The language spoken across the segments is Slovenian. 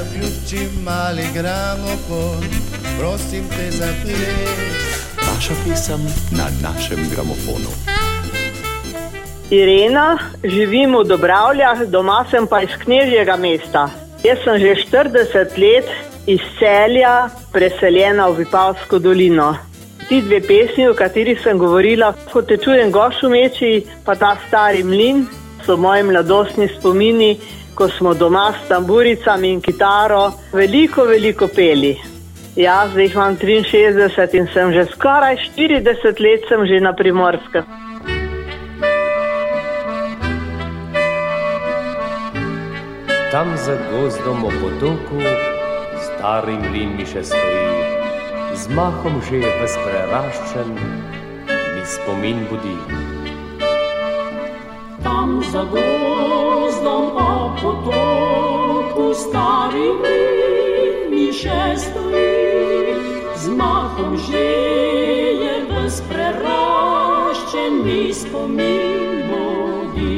Zaključi mali gramofon, prosim te za ples. Vaša pesem na našem gramofonu. Irena, živim v Dobravljah, doma sem pa iz Knežjega mesta. Jaz sem že 40 let iz Celja preseljena v Vipavsko dolino. Ti dve pesmi, o katerih sem govorila, Ko te čujem goš v meči, pa Ta stari mlin, so moji mladostni spomini, ko smo doma s tamburicami in kitaro veliko peli. Ja, zdaj jih imam 63 in sem že skoraj 40 let sem že na Primorskem. Tam za gozdom ob potoku stari mlin mi še stoji, z mahom že ves preraščen, mi spomin budi. Tam za gozdom ob potoku stari mlin mi še stoji, z mahom že je ves preraščen, mi spomin budi.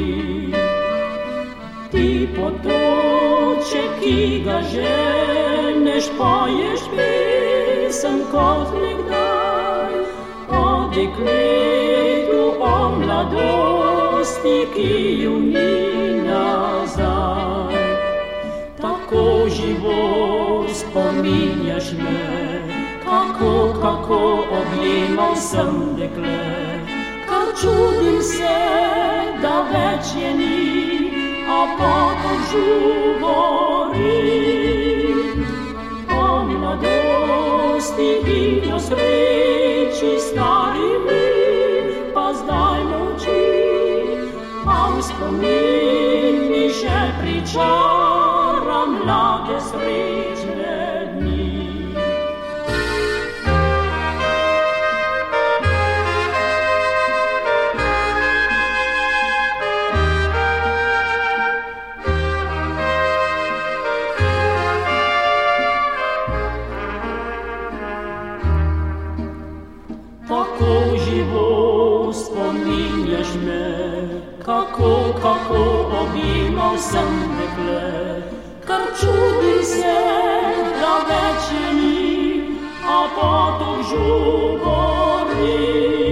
Ti potoče, ki ga ženeš, poješ pesem kot nekdaj, o dekletu, o mladosti, ki ju ni nazaj. Tako živo spominjaš me, kako objemal sem dekle, kar čudim se, da več je ni, a potom žugori. O mladosti in o sreči stari mlin pa zdaj molči, a v spomin mi še pričara mlade srečne dni. Tako živo spominjaš me, kako objemal sem dekle, kar čudim se, da več je ni, a potom žugori.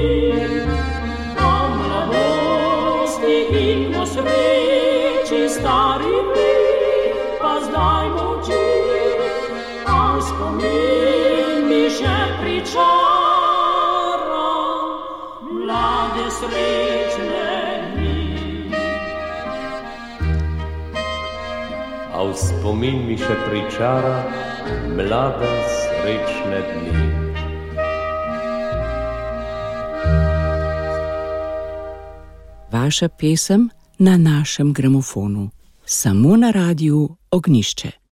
O mladosti in o sreči stari mlin pa zdaj molči, a v spomin mi še pričara mlade srečne dni. A v spomin mi še pričara mlade srečne dni. Vaša pesem na našem gramofonu, samo na Radiu Ognjišče.